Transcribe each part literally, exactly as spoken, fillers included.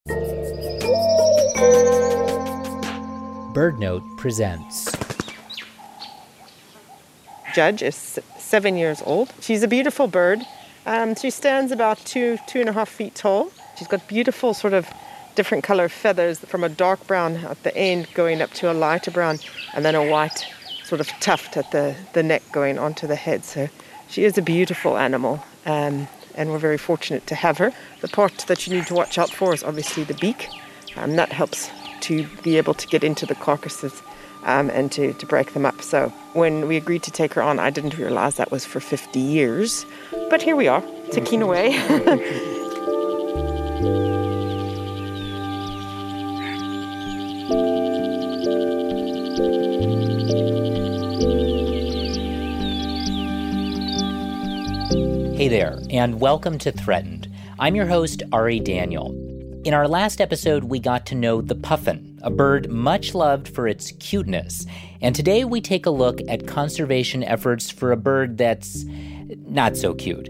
BirdNote presents. Judge is seven years old. She's a beautiful bird. Um, she stands about two, two and a half feet tall. She's got beautiful sort of different color feathers from a dark brown at the end going up to a lighter brown and then a white sort of tuft at the, the neck going onto the head. So she is a beautiful animal um, and we're very fortunate to have her. The part that you need to watch out for is obviously the beak. Um, that helps to be able to get into the carcasses um, and to, to break them up. So when we agreed to take her on, I didn't realize that was for fifty years. But here we are, ticking away. Hey there, and welcome to Threatened. I'm your host, Ari Daniel. In our last episode, we got to know the puffin, a bird much loved for its cuteness. And today we take a look at conservation efforts for a bird that's not so cute.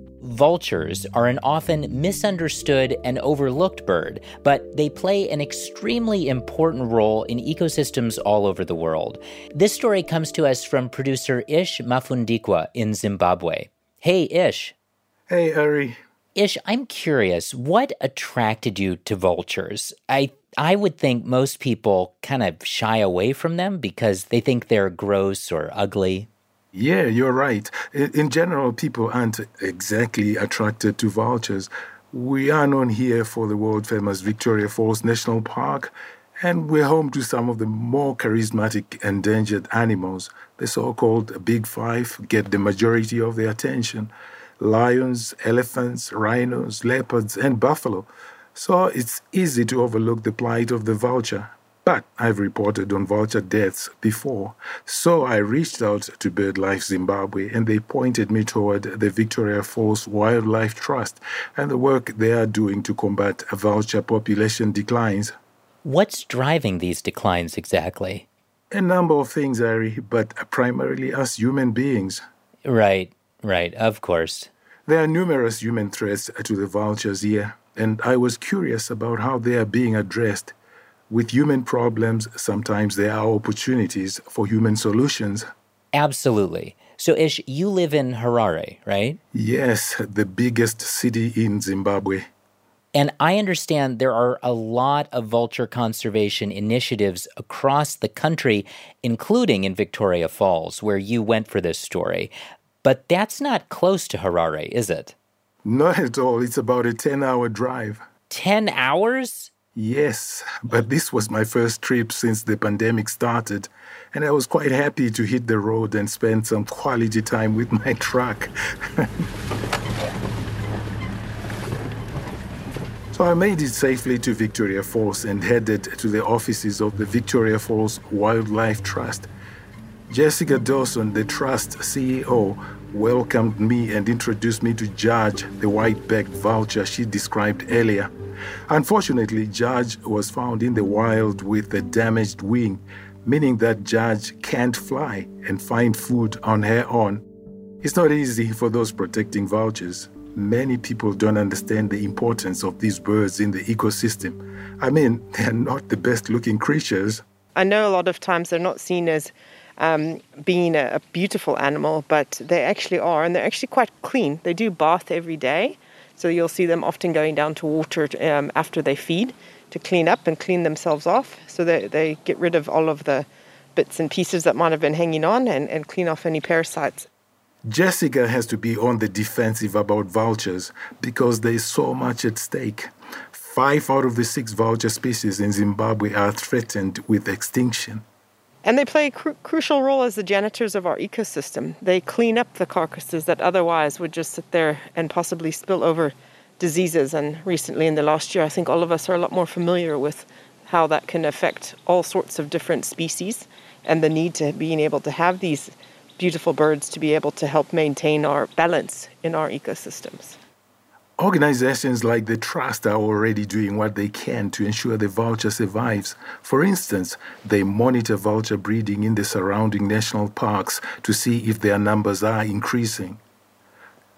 Vultures are an often misunderstood and overlooked bird, but they play an extremely important role in ecosystems all over the world. This story comes to us from producer Ish Mafundikwa in Zimbabwe. Hey, Ish. Hey, Ari. Ish, I'm curious, what attracted you to vultures? I I would think most people kind of shy away from them because they think they're gross or ugly. Yeah, you're right. In general, people aren't exactly attracted to vultures. We are known here for the world-famous Victoria Falls National Park, and we're home to some of the more charismatic endangered animals. The so-called Big Five get the majority of the attention. Lions, elephants, rhinos, leopards, and buffalo. So it's easy to overlook the plight of the vulture. But I've reported on vulture deaths before. So I reached out to BirdLife Zimbabwe, and they pointed me toward the Victoria Falls Wildlife Trust and the work they are doing to combat vulture population declines. What's driving these declines exactly? A number of things, Ari, but primarily us human beings. Right. Right, of course. There are numerous human threats to the vultures here, and I was curious about how they are being addressed. With human problems, sometimes there are opportunities for human solutions. Absolutely. So, Ish, you live in Harare, right? Yes, the biggest city in Zimbabwe. And I understand there are a lot of vulture conservation initiatives across the country, including in Victoria Falls, where you went for this story. But that's not close to Harare, is it? Not at all. It's about a ten-hour drive. Ten hours? Yes, but this was my first trip since the pandemic started, and I was quite happy to hit the road and spend some quality time with my truck. So I made it safely to Victoria Falls and headed to the offices of the Victoria Falls Wildlife Trust. Jessica Dawson, the Trust C E O, welcomed me and introduced me to Judge, the white-backed vulture she described earlier. Unfortunately, Judge was found in the wild with a damaged wing, meaning that Judge can't fly and find food on her own. It's not easy for those protecting vultures. Many people don't understand the importance of these birds in the ecosystem. I mean, they're not the best-looking creatures. I know a lot of times they're not seen as Um, being a, a beautiful animal, but they actually are, and they're actually quite clean. They do bath every day, so you'll see them often going down to water um, after they feed to clean up and clean themselves off, so they, they get rid of all of the bits and pieces that might have been hanging on and, and clean off any parasites. Jessica has to be on the defensive about vultures because there is so much at stake. Five out of the six vulture species in Zimbabwe are threatened with extinction. And they play a cru- crucial role as the janitors of our ecosystem. They clean up the carcasses that otherwise would just sit there and possibly spill over diseases. And recently in the last year, I think all of us are a lot more familiar with how that can affect all sorts of different species and the need to being able to have these beautiful birds to be able to help maintain our balance in our ecosystems. Organizations like the Trust are already doing what they can to ensure the vulture survives. For instance, they monitor vulture breeding in the surrounding national parks to see if their numbers are increasing.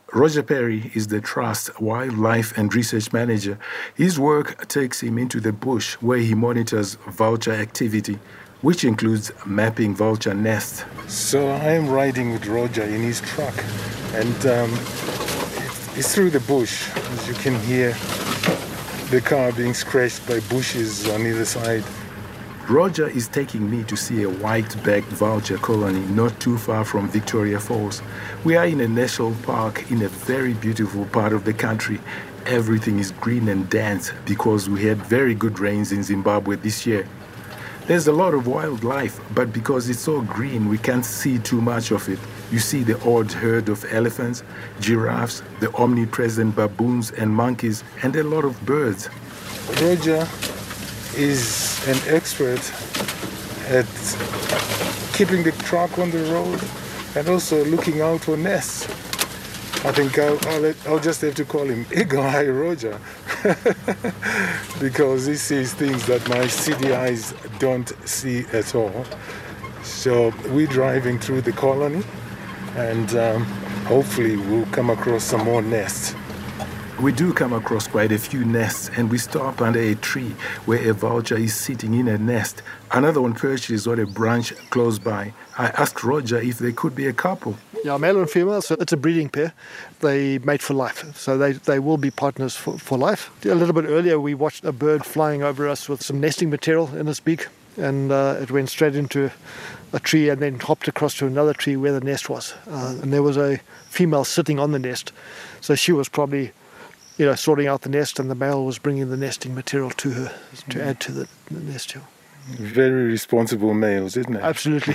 Roger Perry is the Trust Wildlife and Research Manager. His work takes him into the bush where he monitors vulture activity, which includes mapping vulture nests. So I am riding with Roger in his truck, and um, it's through the bush. As you can hear, the car being scratched by bushes on either side. Roger is taking me to see a white-backed vulture colony not too far from Victoria Falls. We are in a national park in a very beautiful part of the country. Everything is green and dense because we had very good rains in Zimbabwe this year. There's a lot of wildlife, but because it's so green, we can't see too much of it. You see the odd herd of elephants, giraffes, the omnipresent baboons and monkeys, and a lot of birds. Roger is an expert at keeping the truck on the road and also looking out for nests. I think I'll, I'll, let, I'll just have to call him Eagle Eye Roger because he sees things that my city eyes don't see at all. So we're driving through the colony and um, hopefully we'll come across some more nests. We do come across quite a few nests, and we stop under a tree where a vulture is sitting in a nest. Another one perches on a branch close by. I asked Roger if they could be a couple. Yeah, male and female, so it's a breeding pair. They mate for life, so they, they will be partners for, for life. A little bit earlier, we watched a bird flying over us with some nesting material in its beak, and uh, it went straight into a tree and then hopped across to another tree where the nest was. Uh, and there was a female sitting on the nest, so she was probably you know, sorting out the nest, and the male was bringing the nesting material to her to mm. add to the, the nest hill. Very responsible males, isn't it? Absolutely.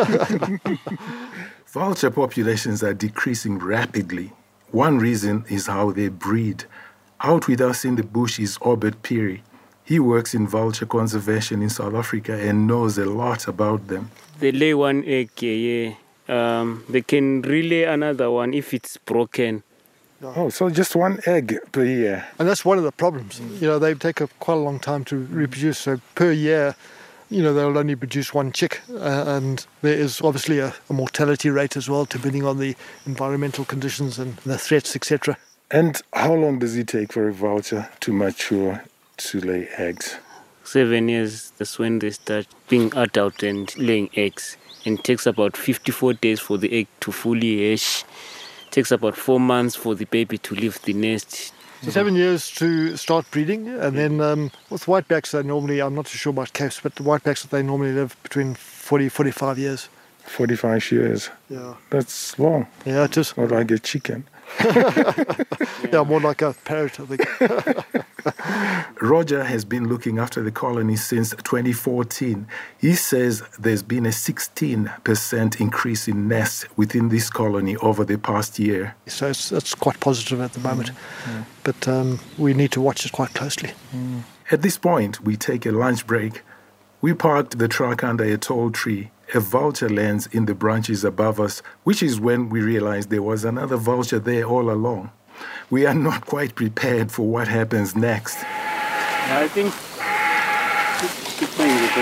Vulture populations are decreasing rapidly. One reason is how they breed. Out with us in the bush is Obert Phiri. He works in vulture conservation in South Africa and knows a lot about them. They lay one egg, yeah. Um, they can relay another one if it's broken. Oh, so just one egg per year. And that's one of the problems. Mm. You know, they take a, quite a long time to reproduce. So per year, you know, they'll only produce one chick. Uh, and there is obviously a, a mortality rate as well, depending on the environmental conditions and the threats, et cetera. And how long does it take for a vulture to mature to lay eggs? Seven years, that's when they start being adult and laying eggs. And it takes about fifty-four days for the egg to fully hatch. Takes about four months for the baby to leave the nest. So seven years to start breeding, and then um, with whitebacks, they normally, I'm not too sure about capes, but the whitebacks, they normally live between forty, forty-five years. forty-five years? Yeah. That's long. Yeah, it is. Not like a chicken. Yeah, more like a parrot, I think. Roger has been looking after the colony since twenty fourteen. He says there's been a sixteen percent increase in nests within this colony over the past year. So it's, it's quite positive at the moment, mm. but um, we need to watch it quite closely. Mm. At this point, we take a lunch break. We parked the truck under a tall tree. A vulture lands in the branches above us, which is when we realized there was another vulture there all along. We are not quite prepared for what happens next. I think she's playing the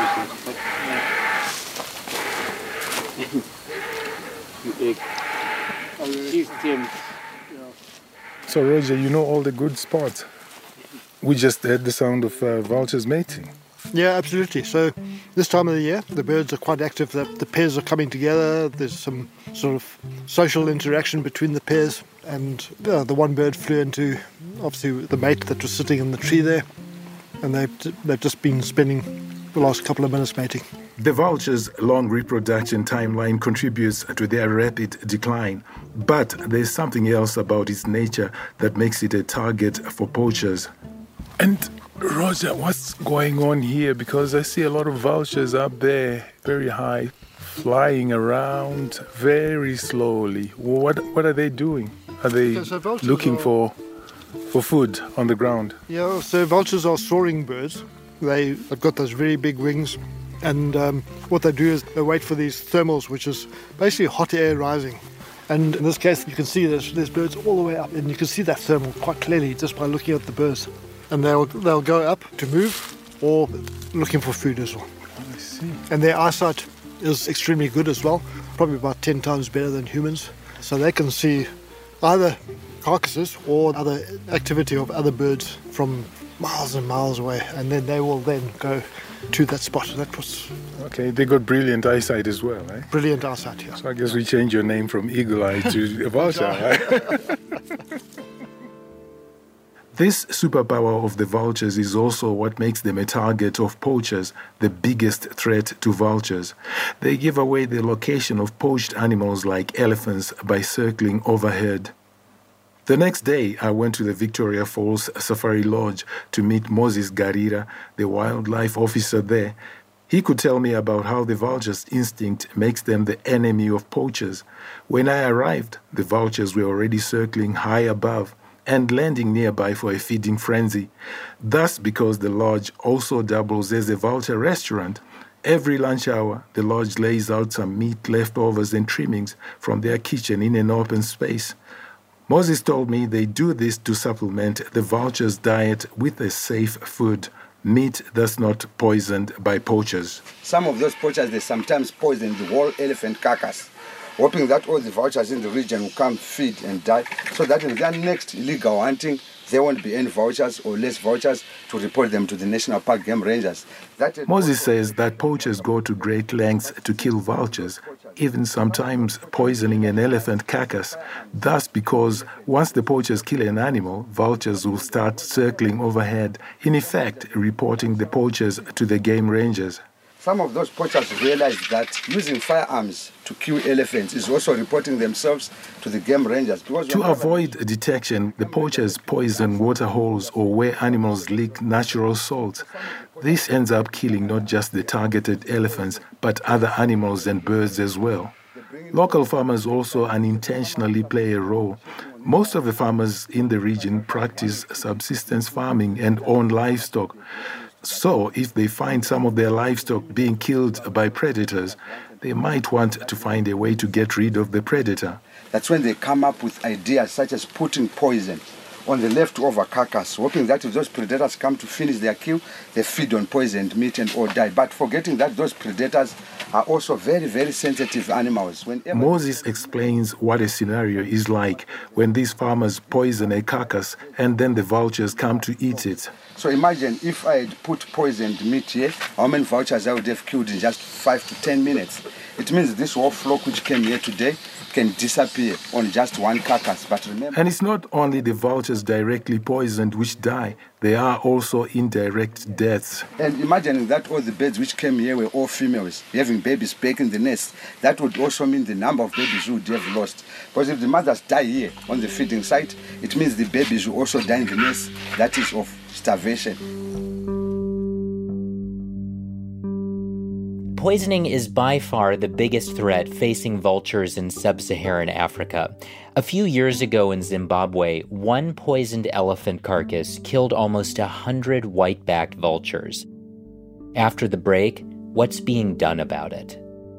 Batman. So, Roger, you know all the good spots. We just heard the sound of uh, vultures mating. Yeah, absolutely. So this time of the year, the birds are quite active. The, the pairs are coming together. There's some sort of social interaction between the pairs. And uh, the one bird flew into, obviously, the mate that was sitting in the tree there. And they've, they've just been spending the last couple of minutes mating. The vulture's long reproduction timeline contributes to their rapid decline. But there's something else about its nature that makes it a target for poachers. And Roger, what's going on here? Because I see a lot of vultures up there, very high, flying around very slowly. What what are they doing? Are they okay, so looking are, for for food on the ground? Yeah, so vultures are soaring birds. They've got those very big wings, and um, what they do is they wait for these thermals, which is basically hot air rising. And in this case, you can see there's, there's birds all the way up, and you can see that thermal quite clearly just by looking at the birds. And they'll they'll go up to move or looking for food as well. I see. And their eyesight is extremely good as well, probably about ten times better than humans. So they can see either carcasses or other activity of other birds from miles and miles away, and then they will then go to that spot. That was Okay, they got brilliant eyesight as well, eh? brilliant eyesight here. So I guess we change your name from Eagle Eye to Vulture, right? This superpower of the vultures is also what makes them a target of poachers, the biggest threat to vultures. They give away the location of poached animals like elephants by circling overhead. The next day, I went to the Victoria Falls Safari Lodge to meet Moses Garira, the wildlife officer there. He could tell me about how the vulture's instinct makes them the enemy of poachers. When I arrived, the vultures were already circling high above and landing nearby for a feeding frenzy. Thus, because the lodge also doubles as a vulture restaurant, every lunch hour, the lodge lays out some meat leftovers and trimmings from their kitchen in an open space. Moses told me they do this to supplement the vulture's diet with a safe food, meat that's not poisoned by poachers. Some of those poachers, they sometimes poison the whole elephant carcass, hoping that all the vultures in the region will come feed and die, so that in their next illegal hunting, there won't be any vultures or less vultures to report them to the National Park Game Rangers. That Moses says that poachers go to great lengths to kill vultures, even sometimes poisoning an elephant carcass. Thus, because once the poachers kill an animal, vultures will start circling overhead, in effect reporting the poachers to the game rangers. Some of those poachers realize that using firearms to kill elephants is also reporting themselves to the game rangers. To avoid detection, the poachers poison water holes or where animals leak natural salt. This ends up killing not just the targeted elephants, but other animals and birds as well. Local farmers also unintentionally play a role. Most of the farmers in the region practice subsistence farming and own livestock. So, if they find some of their livestock being killed by predators, they might want to find a way to get rid of the predator. That's when they come up with ideas such as putting poison on the leftover carcass, hoping that if those predators come to finish their kill, they feed on poisoned meat and all die. But forgetting that those predators are also very, very sensitive animals. Whenever Moses explains what a scenario is like when these farmers poison a carcass and then the vultures come to eat it. So imagine if I had put poisoned meat here, how many vultures I would have killed in just five to ten minutes. It means this whole flock which came here today can disappear on just one carcass. But remember, and it's not only the vultures directly poisoned which die, there are also indirect deaths. And imagining that all the birds which came here were all females, having babies back in the nest, that would also mean the number of babies would have lost. Because if the mothers die here on the feeding site, it means the babies will also die in the nest, that is of starvation. Poisoning is by far the biggest threat facing vultures in sub-Saharan Africa. A few years ago in Zimbabwe, one poisoned elephant carcass killed almost a hundred white-backed vultures. After the break, what's being done about it?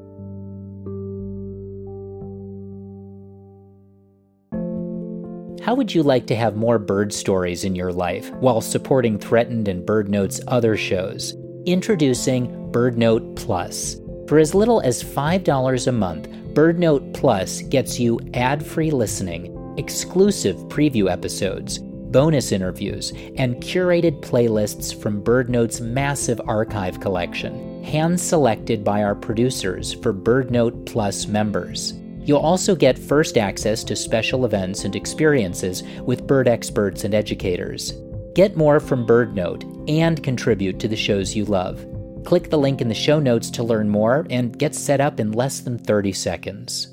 How would you like to have more bird stories in your life while supporting Threatened and BirdNote's other shows? Introducing BirdNote Plus. For as little as five dollars a month, BirdNote Plus gets you ad-free listening, exclusive preview episodes, bonus interviews, and curated playlists from BirdNote's massive archive collection, hand-selected by our producers for BirdNote Plus members. You'll also get first access to special events and experiences with bird experts and educators. Get more from BirdNote and contribute to the shows you love. Click the link in the show notes to learn more and get set up in less than thirty seconds.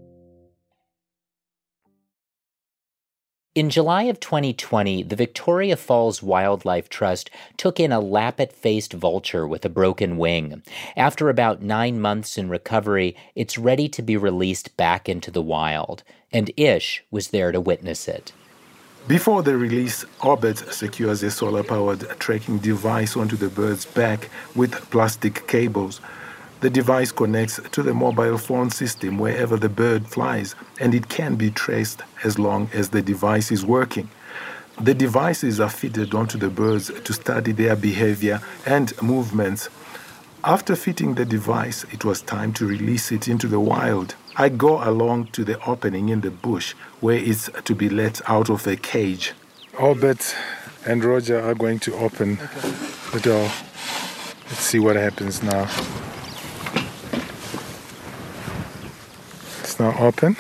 In July of twenty twenty, the Victoria Falls Wildlife Trust took in a lappet-faced vulture with a broken wing. After about nine months in recovery, it's ready to be released back into the wild, and Ish was there to witness it. Before the release, Orbit secures a solar-powered tracking device onto the bird's back with plastic cables. The device connects to the mobile phone system wherever the bird flies, and it can be traced as long as the device is working. The devices are fitted onto the birds to study their behavior and movements. After fitting the device, it was time to release it into the wild. I go along to the opening in the bush where it's to be let out of a cage. Orbit and Roger are going to open okay. the door. Let's see what happens now. It's now open,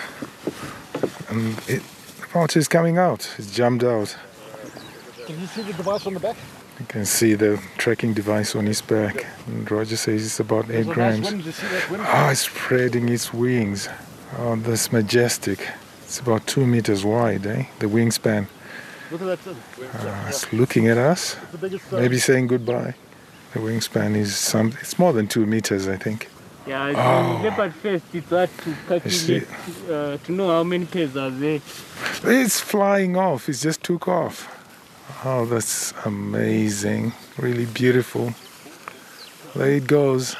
and it, the vulture is coming out. It's jumped out. Can you see the device on the back? You can see the tracking device on his back. And Roger says it's about eight grams. Nice oh, it's spreading its wings. Oh, that's majestic. It's about two meters wide, eh? The wingspan. Look at that. Uh, it's looking at us. Maybe saying goodbye. The wingspan is some. It's more than two meters, I think. Yeah, oh. the leopard first it's hard to calculate uh, to know how many pairs are there. It's flying off. It just took off. Oh, that's amazing. Really beautiful. There it goes.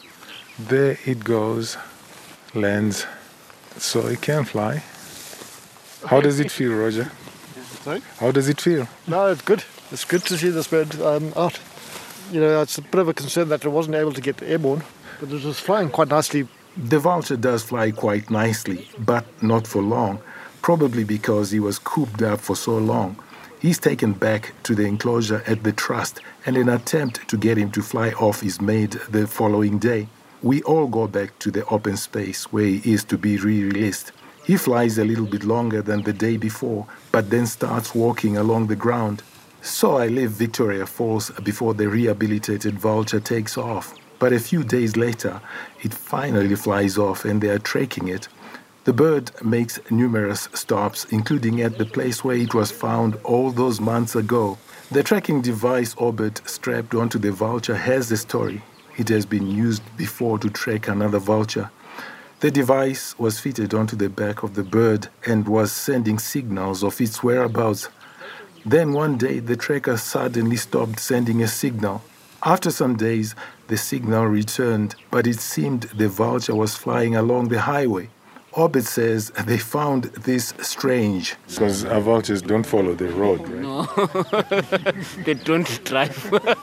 There it goes. Lands. So it can fly. How does it feel, Roger? Sorry? How does it feel? No, it's good. It's good to see this bird um, out. You know, it's a bit of a concern that it wasn't able to get airborne, but it was flying quite nicely. The vulture does fly quite nicely, but not for long, probably because he was cooped up for so long. He's taken back to the enclosure at the trust, and an attempt to get him to fly off is made the following day. We all go back to the open space where he is to be re-released. He flies a little bit longer than the day before, but then starts walking along the ground. So I leave Victoria Falls before the rehabilitated vulture takes off. But a few days later, it finally flies off and they are tracking it. The bird makes numerous stops, including at the place where it was found all those months ago. The tracking device Orbit strapped onto the vulture has a story. It has been used before to track another vulture. The device was fitted onto the back of the bird and was sending signals of its whereabouts. Then one day, the tracker suddenly stopped sending a signal. After some days, the signal returned, but it seemed the vulture was flying along the highway. Orbit says they found this strange. Because our vultures don't follow the road, right? No, they don't drive.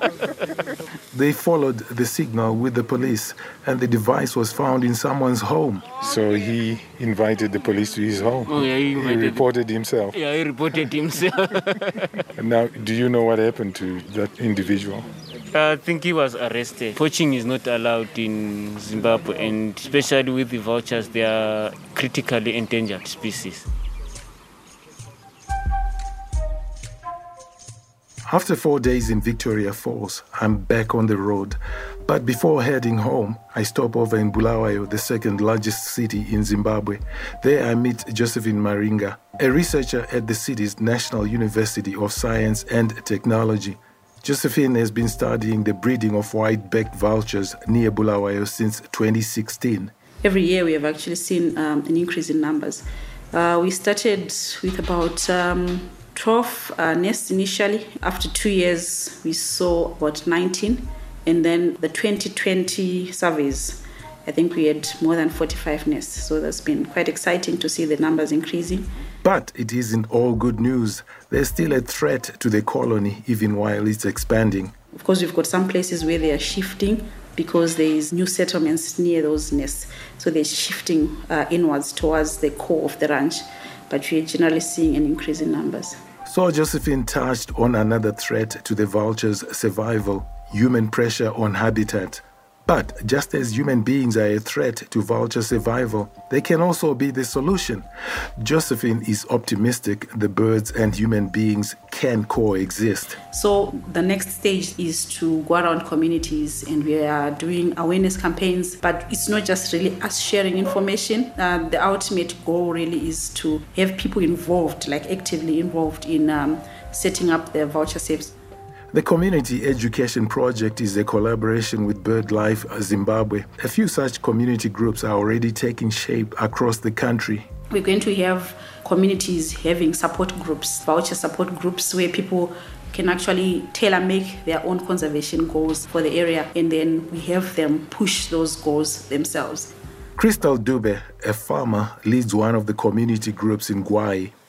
They followed the signal with the police, and the device was found in someone's home. So he invited the police to his home. Oh, yeah, he, he reported himself. Yeah, he reported himself. Now, do you know what happened to that individual? I think he was arrested. Poaching is not allowed in Zimbabwe, and especially with the vultures, they are critically endangered species. After four days in Victoria Falls, I'm back on the road. But before heading home, I stop over in Bulawayo, the second largest city in Zimbabwe. There I meet Josephine Maringa, a researcher at the city's National University of Science and Technology. Josephine has been studying the breeding of white-backed vultures near Bulawayo since twenty sixteen. Every year we have actually seen um, an increase in numbers. Uh, we started with about um, twelve uh, nests initially. After two years, we saw about nineteen. And then the twenty twenty surveys, I think we had more than forty-five nests. So that's been quite exciting to see the numbers increasing. But it isn't all good news. There's still a threat to the colony, even while it's expanding. Of course, we've got some places where they are shifting because there is new settlements near those nests. So they're shifting uh, inwards towards the core of the ranch. But we're generally seeing an increase in numbers. So Josephine touched on another threat to the vulture's survival: human pressure on habitat. But just as human beings are a threat to vulture survival, they can also be the solution. Josephine is optimistic the birds and human beings can coexist. So the next stage is to go around communities, and we are doing awareness campaigns. But it's not just really us sharing information. Uh, the ultimate goal really is to have people involved, like actively involved in um, setting up the vulture safes. The Community Education Project is a collaboration with BirdLife Zimbabwe. A few such community groups are already taking shape across the country. We're going to have communities having support groups, vulture support groups, where people can actually tailor-make their own conservation goals for the area, and then we have them push those goals themselves. Crystal Dube, a farmer, leads one of the community groups in Gwai,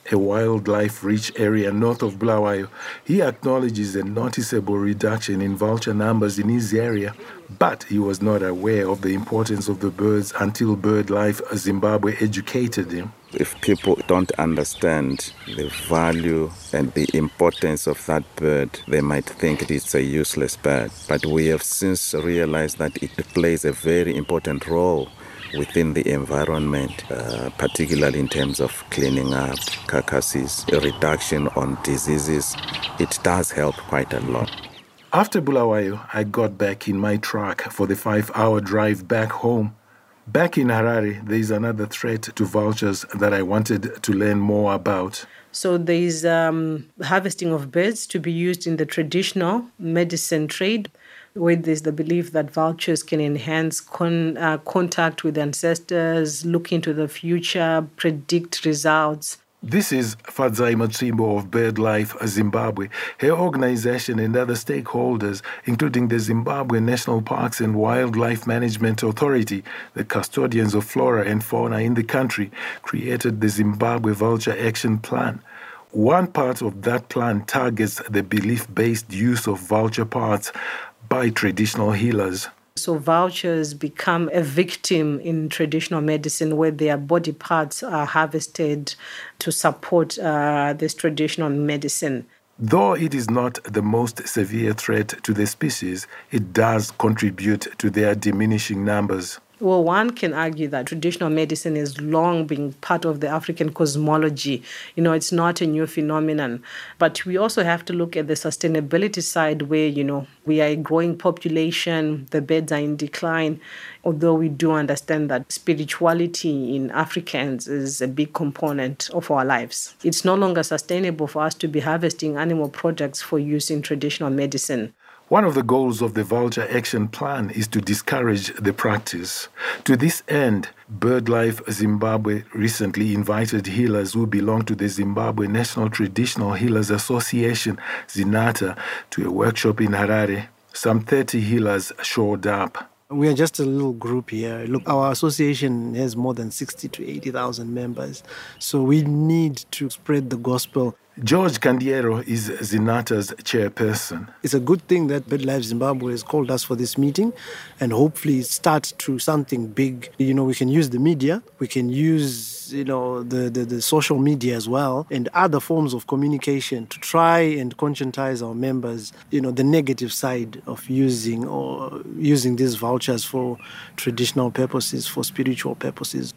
a wildlife-rich area north of Bulawayo. He acknowledges a noticeable reduction in vulture numbers in his area, but he was not aware of the importance of the birds until BirdLife Zimbabwe educated him. If people don't understand the value and the importance of that bird, they might think it's a useless bird. But we have since realized that it plays a very important role within the environment, uh, particularly in terms of cleaning up carcasses, a reduction on diseases. It does help quite a lot. After Bulawayo, I got back in my truck for the five-hour drive back home. Back in Harare, there is another threat to vultures that I wanted to learn more about. So there is um, harvesting of birds to be used in the traditional medicine trade, where there's the belief that vultures can enhance con- uh, contact with ancestors, look into the future, predict results. This is Fadzai Matsimbo of BirdLife Zimbabwe. Her organization and other stakeholders, including the Zimbabwe National Parks and Wildlife Management Authority, the custodians of flora and fauna in the country, created the Zimbabwe Vulture Action Plan. One part of that plan targets the belief-based use of vulture parts by traditional healers. So vultures become a victim in traditional medicine where their body parts are harvested to support uh, this traditional medicine. Though it is not the most severe threat to the species, it does contribute to their diminishing numbers. Well, one can argue that traditional medicine has long been part of the African cosmology. You know, it's not a new phenomenon. But we also have to look at the sustainability side where, you know, we are a growing population, the birds are in decline, although we do understand that spirituality in Africans is a big component of our lives. It's no longer sustainable for us to be harvesting animal products for use in traditional medicine. One of the goals of the Vulture Action Plan is to discourage the practice. To this end, BirdLife Zimbabwe recently invited healers who belong to the Zimbabwe National Traditional Healers Association, ZINATA, to a workshop in Harare. Some thirty healers showed up. We are just a little group here. Look, our association has more than sixty to eighty thousand members, so we need to spread the gospel. George Candiero is ZINATA's chairperson. It's a good thing that BirdLife Zimbabwe has called us for this meeting and hopefully start to something big. You know, we can use the media, we can use, you know, the, the, the social media as well and other forms of communication to try and conscientize our members, you know, the negative side of using or using these vouchers for traditional purposes, for spiritual purposes.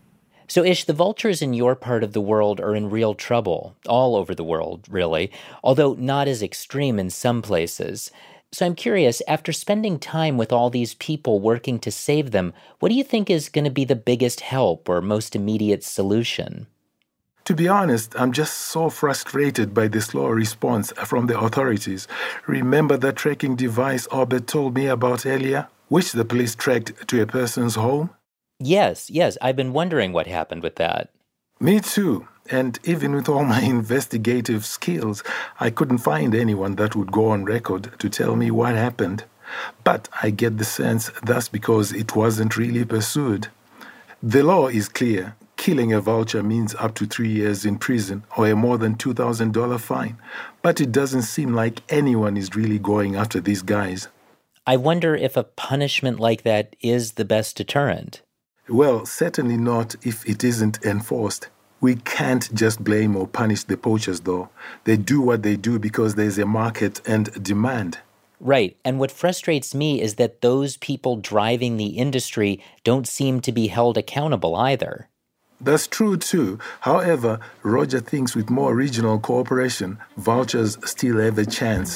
So, Ish, the vultures in your part of the world are in real trouble, all over the world, really, although not as extreme in some places. So I'm curious, after spending time with all these people working to save them, what do you think is going to be the biggest help or most immediate solution? To be honest, I'm just so frustrated by the slow response from the authorities. Remember that tracking device Obed told me about earlier, which the police tracked to a person's home? Yes, yes, I've been wondering what happened with that. Me too. And even with all my investigative skills, I couldn't find anyone that would go on record to tell me what happened. But I get the sense that's because it wasn't really pursued. The law is clear. Killing a vulture means up to three years in prison or a more than two thousand dollars fine. But it doesn't seem like anyone is really going after these guys. I wonder if a punishment like that is the best deterrent. Well, certainly not if it isn't enforced. We can't just blame or punish the poachers, though. They do what they do because there's a market and demand. Right, and what frustrates me is that those people driving the industry don't seem to be held accountable either. That's true, too. However, Roger thinks with more regional cooperation, vultures still have a chance.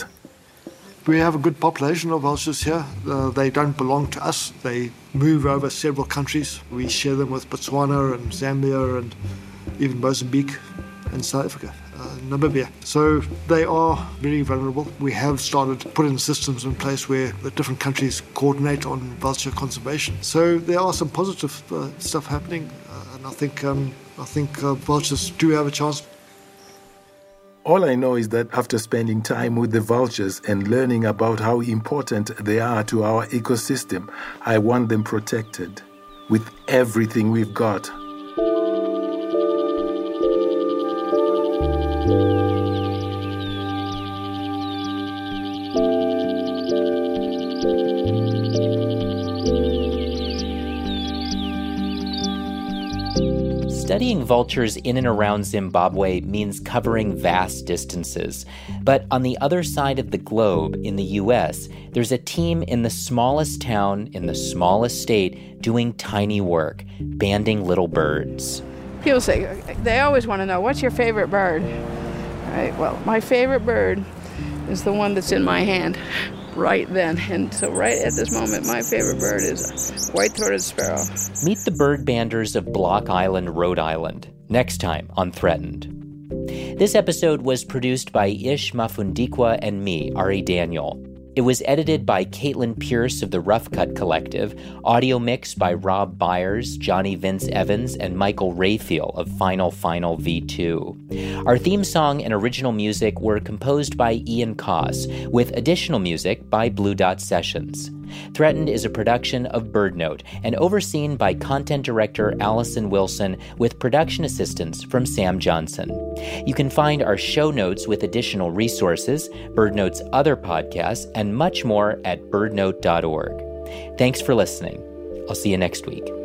We have a good population of vultures here. Uh, they don't belong to us. They move over several countries. We share them with Botswana and Zambia and even Mozambique and South Africa, uh, Namibia. So they are very vulnerable. We have started putting systems in place where the different countries coordinate on vulture conservation. So there are some positive uh, stuff happening, uh, and I think um, I think uh, vultures do have a chance. All I know is that after spending time with the vultures and learning about how important they are to our ecosystem, I want them protected with everything we've got. studying vultures in and around Zimbabwe means covering vast distances. But on the other side of the globe, in the U S, there's a team in the smallest town in the smallest state doing tiny work, banding little birds. People say, they always want to know, what's your favorite bird? All right, well, my favorite bird is the one that's in my hand right then. And so right at this moment, my favorite bird is a white-throated sparrow. Meet the bird banders of Block Island, Rhode Island, next time on Threatened. This episode was produced by Ish Mafundikwa and me, Ari Daniel. It was edited by Caitlin Pierce of the Rough Cut Collective, audio mixed by Rob Byers, Johnny Vince Evans, and Michael Rayfield of Final Final V two. Our theme song and original music were composed by Ian Koss, with additional music by Blue Dot Sessions. Threatened is a production of BirdNote and overseen by content director Allison Wilson with production assistance from Sam Johnson. You can find our show notes with additional resources, BirdNote's other podcasts, and much more at birdnote dot org. Thanks for listening. I'll see you next week.